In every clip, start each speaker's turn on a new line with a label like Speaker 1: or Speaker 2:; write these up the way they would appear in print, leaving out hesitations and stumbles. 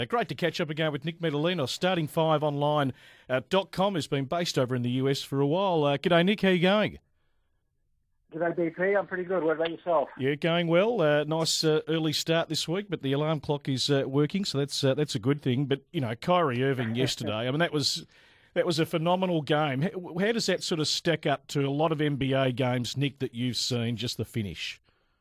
Speaker 1: Great to catch up again with Nick Medellino, starting5online.com, who's been based over in the US for a while. G'day, Nick. How you going?
Speaker 2: G'day, BP. I'm pretty good. What about yourself?
Speaker 1: Yeah, going well. Nice early start this week, but the alarm clock is working, so that's a good thing. But, you know, Kyrie Irving yesterday, I mean, that was a phenomenal game. How does that sort of stack up to a lot of NBA games, Nick, that you've seen, just the finish?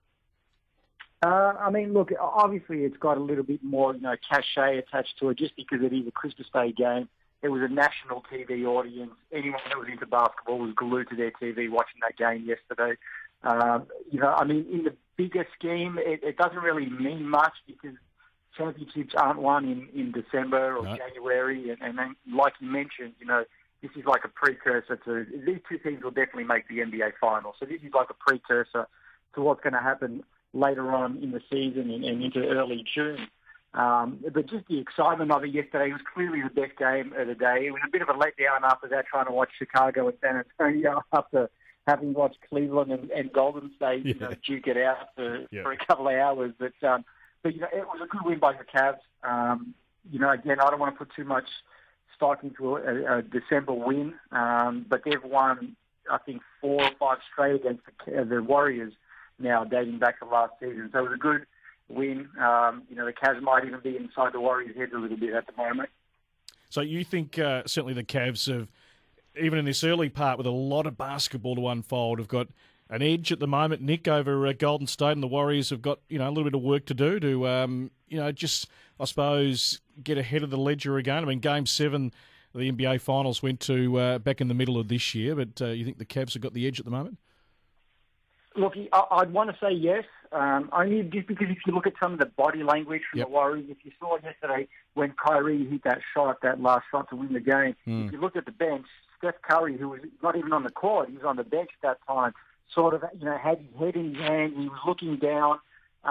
Speaker 2: I mean, look, obviously it's got a little bit more, cachet attached to it just because it is a Christmas Day game. It was a national TV audience. Anyone that was into basketball was glued to their TV watching that game yesterday. I mean, in the bigger scheme, it doesn't really mean much because championships aren't won in December or January. And then, like you mentioned, this is like a precursor to, these two teams will definitely make the NBA Finals. So this is like a precursor to what's going to happen later on in the season and into early June. But just the excitement of it yesterday was clearly the best game of the day. It was a bit of a letdown after that, trying to watch Chicago and San Antonio after having watched Cleveland and Golden State duke it out for a couple of hours. But it was a good win by the Cavs. Again, I don't want to put too much stock into a December win, but they've won, I think, 4 or 5 straight against the Warriors now, dating back to last season. So it was a good win. The Cavs might even be inside the Warriors' heads a little bit at the moment.
Speaker 1: So you think certainly the Cavs have, even in this early part with a lot of basketball to unfold, have got an edge at the moment, Nick, over Golden State, and the Warriors have got, a little bit of work to do to, just, I suppose, get ahead of the ledger again. I mean, Game 7 of the NBA Finals went to back in the middle of this year, but you think the Cavs have got the edge at the moment?
Speaker 2: Look, I'd want to say yes, only just because if you look at some of the body language from the Warriors, if you saw yesterday when Kyrie hit that last shot to win the game, if you looked at the bench, Steph Curry, who was not even on the court, he was on the bench at that time, sort of, had his head in his hand, he was looking down.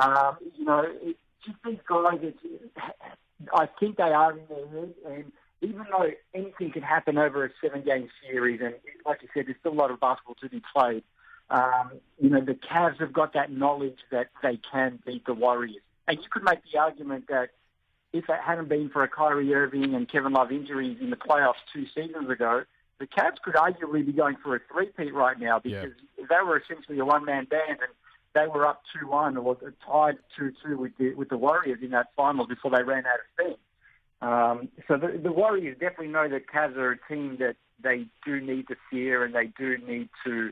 Speaker 2: Just these guys, I think they are in their head, and even though anything can happen over a 7-game series, and like you said, there's still a lot of basketball to be played, the Cavs have got that knowledge that they can beat the Warriors. And you could make the argument that if it hadn't been for a Kyrie Irving and Kevin Love injuries in the playoffs 2 seasons ago, the Cavs could arguably be going for a three-peat right now because they were essentially a one-man band and they were up 2-1 or tied 2-2 with the Warriors in that final before they ran out of steam. So the Warriors definitely know that Cavs are a team that they do need to fear and they do need to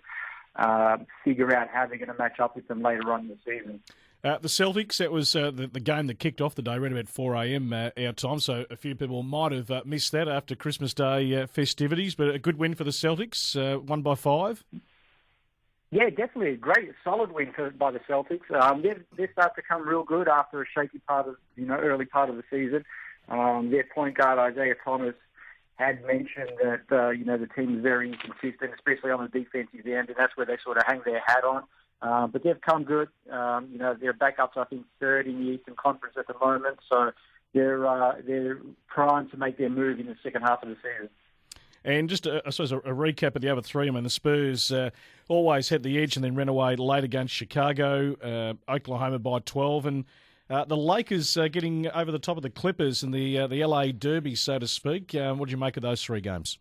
Speaker 2: figure out how they're going to match up with them later on in the season.
Speaker 1: The Celtics, that was the game that kicked off the day around about 4 a.m. Our time, so a few people might have missed that after Christmas Day festivities, but a good win for the Celtics, won by 5.
Speaker 2: Yeah, definitely a great, solid win by the Celtics. They start to come real good after a shaky part of, early part of the season. Their point guard, Isaiah Thomas, had mentioned that, the team is very inconsistent, especially on the defensive end, and that's where they sort of hang their hat on. But they've come good. They're back up to, I think, 3rd in the Eastern Conference at the moment, so they're primed to make their move in the second half of the season.
Speaker 1: And just, I suppose, a recap of the other 3. I mean, the Spurs always had the edge and then ran away late against Chicago, Oklahoma by 12, and the Lakers getting over the top of the Clippers in the LA Derby, so to speak. What do you make of those 3 games?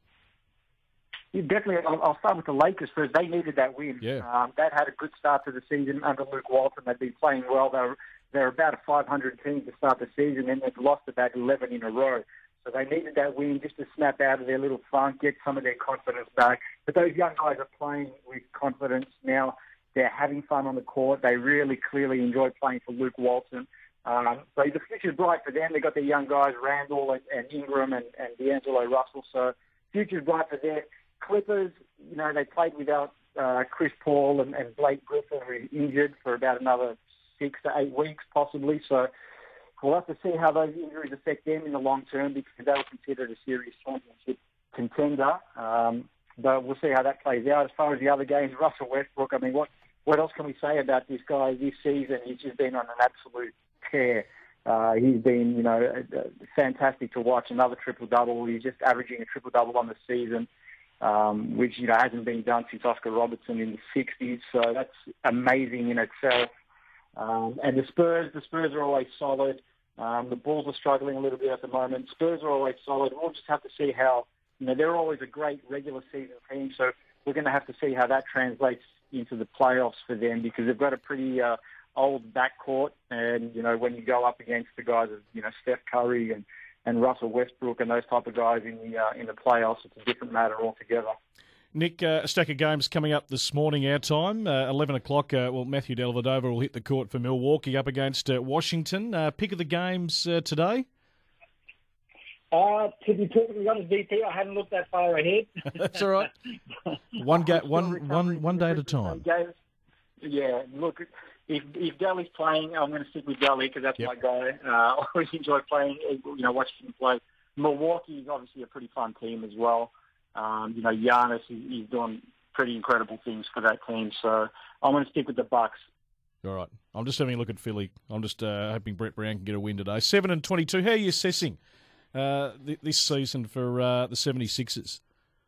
Speaker 2: Yeah, definitely. I'll start with the Lakers first. They needed that win.
Speaker 1: Yeah.
Speaker 2: That had a good start to the season under Luke Walton. They've been playing well. They're about a 500 team to start the season, and they've lost about 11 in a row. So they needed that win just to snap out of their little funk, get some of their confidence back. But those young guys are playing with confidence now. They're having fun on the court. They really clearly enjoy playing for Luke Walton. So the future's bright for them. They've got their young guys, Randall and Ingram and D'Angelo Russell. So future's bright for them. Clippers, they played without Chris Paul and Blake Griffin, who is injured for about another 6 to 8 weeks possibly. So we'll have to see how those injuries affect them in the long term because they were considered a serious championship contender. But we'll see how that plays out. As far as the other games, Russell Westbrook, I mean, what else can we say about this guy this season? He's just been on an absolute tear. He's been, fantastic to watch. Another triple-double. He's just averaging a triple-double on the season, which, hasn't been done since Oscar Robertson in the 60s. So that's amazing in itself. And the Spurs are always solid. The Bulls are struggling a little bit at the moment. Spurs are always solid. We'll just have to see how, they're always a great regular season team, so we're going to have to see how that translates into the playoffs for them, because they've got a pretty old backcourt, and, when you go up against the guys of, Steph Curry and Russell Westbrook and those type of guys in the playoffs, it's a different matter altogether.
Speaker 1: Nick, a stack of games coming up this morning, our time, 11 o'clock. Matthew Dellavedova will hit the court for Milwaukee up against Washington. Pick of the games today?
Speaker 2: To be perfectly honest, VP, I hadn't looked that far ahead.
Speaker 1: That's all right. One day at a time.
Speaker 2: Yeah, look, if Delhi's playing, I'm going to stick with Delhi because that's my guy. I always enjoy playing, watching him play. Milwaukee is obviously a pretty fun team as well. Giannis, he's doing pretty incredible things for that team. So I'm going to stick with the Bucks.
Speaker 1: All right. I'm just having a look at Philly. I'm just hoping Brett Brown can get a win today. 7-22. How are you assessing this season for the 76ers?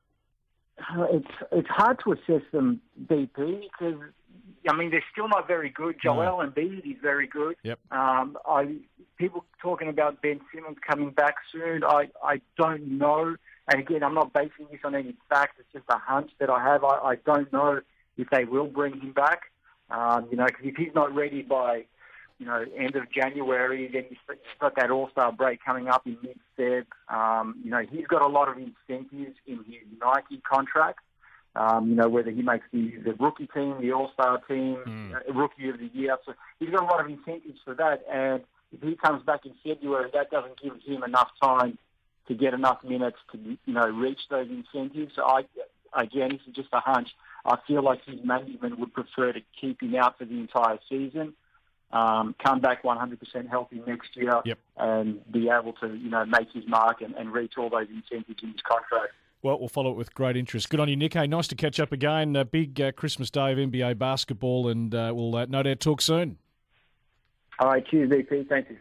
Speaker 2: It's hard to assess them, BP, because, they're still not very good. Joel Embiid is very good.
Speaker 1: Yep.
Speaker 2: People talking about Ben Simmons coming back soon. I don't know. And again, I'm not basing this on any facts. It's just a hunch that I have. I don't know if they will bring him back. Because if he's not ready by, end of January, then you've got that All-Star break coming up in mid-Feb. He's got a lot of incentives in his Nike contract. Whether he makes the rookie team, the All-Star team, Rookie of the Year. So he's got a lot of incentives for that. And if he comes back in February, that doesn't give him enough time to get enough minutes to, reach those incentives. So again, this is just a hunch. I feel like his management would prefer to keep him out for the entire season, come back 100% healthy next year, and be able to, make his mark and reach all those incentives in his contract.
Speaker 1: Well, we'll follow it with great interest. Good on you, Nick. Hey, nice to catch up again. Big Christmas day of NBA basketball, and we'll no doubt talk soon.
Speaker 2: All right, cheers, VP. Thank you.